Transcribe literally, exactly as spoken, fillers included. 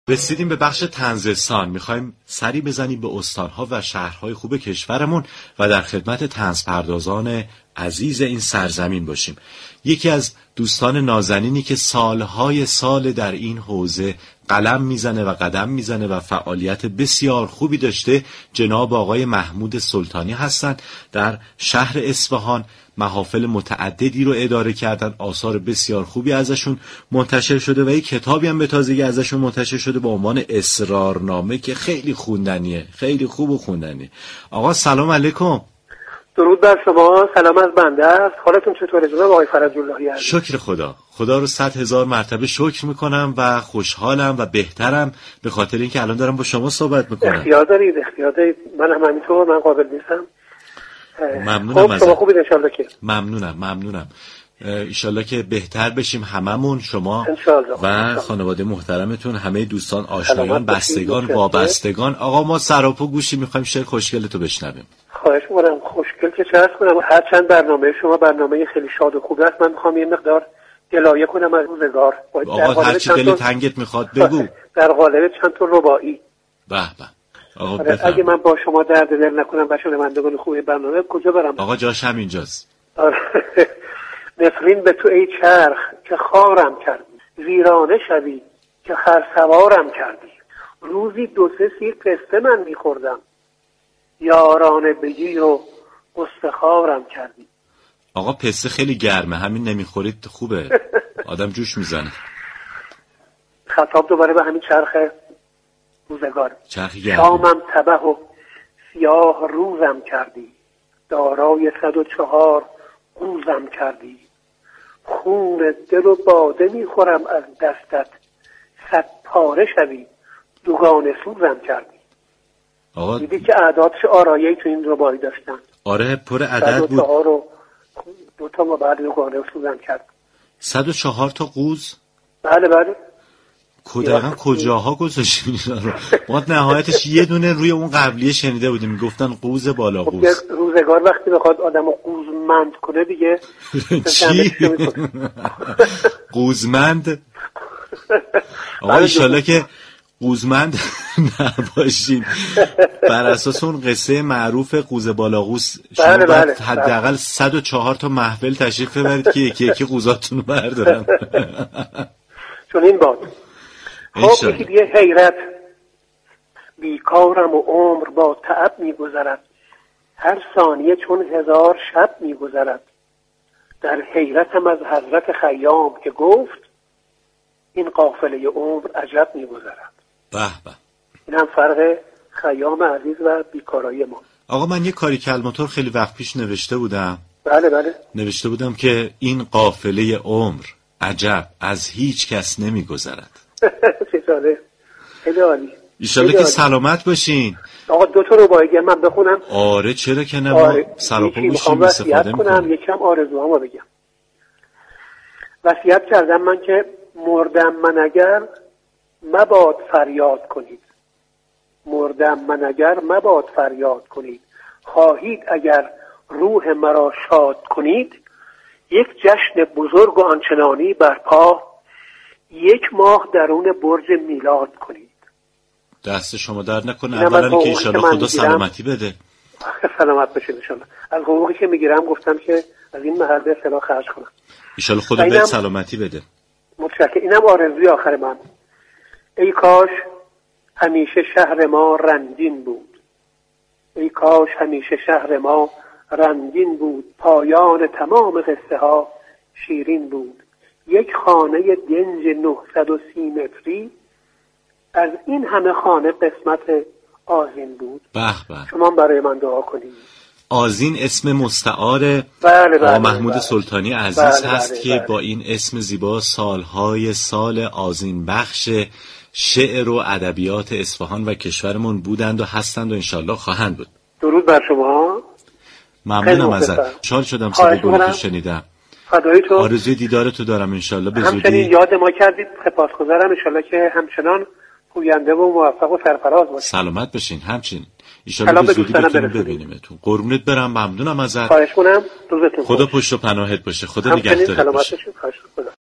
رسیدیم به بخش طنزستان. میخوایم سری بزنیم به استانها و شهرهای خوب کشورمون و در خدمت طنزپردازان عزیز این سرزمین باشیم. یکی از دوستان نازنینی که سالهای سال در این حوزه قلم میزنه و قدم میزنه و فعالیت بسیار خوبی داشته جناب آقای محمود سلطانی هستند. در شهر اصفهان محافل متعددی رو اداره کردن، آثار بسیار خوبی ازشون منتشر شده و یک کتابی هم به تازگی ازشون منتشر شده با عنوان اسرارنامه که خیلی خوندنیه، خیلی خوب و خوندنیه. آقا سلام علیکم. درود بر شما، سلام از بنده است. حالتون چطوره جناب آقای فرج اللهی عزیز؟ شکر خدا. خدا رو صد هزار مرتبه شکر میکنم و خوشحالم و بهترم به خاطر اینکه الان دارم با شما صحبت میکنم. اختیار دارید، اختیار دارید. من هم همینطور، من قابل نیستم. ممنونم خب شما خوبید انشالله که؟ ممنونم ممنونم انشالله که بهتر بشیم هممون، شما انشالله. و خانواده محترمتون، همه دوستان، آشنایان، بستگان، وابستگان. آقا ما سراپا گوشی میخوایم شعر خوشگلتو بشنویم. خواهش می‌کنم. خوشگل که چه عرض کنم، هر چند برنامه شما برنامه خیلی شاد و خوب است. من میخوام یه مقدار گلایه کنم از روزگار. آقا هر چی دل تنگت میخواد بگو. در قالب چند تا رباعی. به به. آقا آره، اگه من با شما درد دل نکنم و شنوندگان خوب برنامه کجا برم؟ آقا جاش همینجاست. نفرین به تو ای چرخ که خارم کردی، ویرانه شوی که خرسوارم کردی. روزی دو سه سیر پسته من میخوردم، یارانه بگیر و استخارم کردی. آقا پسته خیلی گرمه، همین نمیخورید خوبه، آدم جوش میزنه. خطاب دوباره به همین چرخ روزگار. چرخ گرمه. شامم تبه و سیاه روزم کردی، دارای صد و چهار قوزم کردی. خون دل و باده میخورم از دستت، صد پاره شوی دوگانه سوزم کردی. آقا دیدی که اعدادش آرایی تو این ربایی داشتن. آره پر عدد بود. صد و چهار و دو تا ما بعد دوگانه سوزم کرد. صد و چهار تا قوز. بله بله. کدقیقا کجاها گذاشتیم اینا رو؟ ما نهایتش یه دونه روی اون قبلیه شنیده بودیم میگفتن قوز بالا قوز. روزگار وقتی بخواد آدمو قوزمند کنه دیگه چی؟ قوزمند؟ آقا انشالله که قوزمند نباشین. بر اساس اون قصه معروف قوز بالا قوز شما بله باید بله حداقل صد و چهار تا محفل تشریف ببرید که یکی یکی قوزاتون رو بردارن. چون این باد خب یکی یه حیرت، بیکارم و عمر با تعب میگذرد، هر ثانیه چون هزار شب میگذرد. در حیرتم از حضرت خیام که گفت، این قافله عمر عجب میگذرد. به به. این هم فرق خیام عزیز و بیکارایی ما. آقا من یه کاری کلماتور خیلی وقت پیش نوشته بودم. بله بله. نوشته بودم که این قافله عمر عجب از هیچ کس نمیگذرد. چطوره؟ خیلی عالی. ایشالله که سلامت باشین. آقا دو تا رباعی من بخونم. آره چرا که نه، ما آره. سراپا گوشیم استفاده میکنم. یکم آرزوهامو بگم. وصیت کردم من که مردم من اگر مباد فریاد کنید، مردم من اگر مباد فریاد کنید، خواهید اگر روح مرا شاد کنید، یک جشن بزرگ و آنچنانی برپا، یک ماه درون برج میلاد کنید. دست شما درد نکنه. اولا که انشالله خدا سلامتی بده. سلامت بشید انشالله. از حقوقی که میگیرم گفتم که از این محل به اصطلاح خرج کنم. انشالله خدا بهت سلامتی بده. متشکرم. اینم آرزوی آخر من. ای کاش همیشه شهر ما رنگین بود، ای کاش همیشه شهر ما رنگین بود، پایان تمام قصه ها شیرین بود. یک خانه دنج نهصد و سی متری، از این همه خانه قسمت آذین بود. به به. شما برای من دعا کنید. آذین اسم مستعار بله بله آقا محمود بله. سلطانی عزیز بله هست بله که بله. با این اسم زیبا سالهای سال آذین بخش شعر و ادبیات اصفهان و کشورمون بودند و هستند و انشالله خواهند بود. درود بر شما. ممنونم ازت. شاد شدم صدای گلتو شنیدم. فدای تو. آرزوی دیدارتو دارم انشالله به زودی. همچنین یاد ما کردید، سپاسگزارم. انشالله که همچنان پوینده و موفق و سرفراز باشید. سلامت باشین. همچنین انشالله به زودی بتونیم ببینیمتون. قربونت برم. ممنونم ازت. خواهش کنم. روزتون خدا پشت و پناهت باشه. خدا نگهدارت باشه. سلامت باشید. خواهش کنم.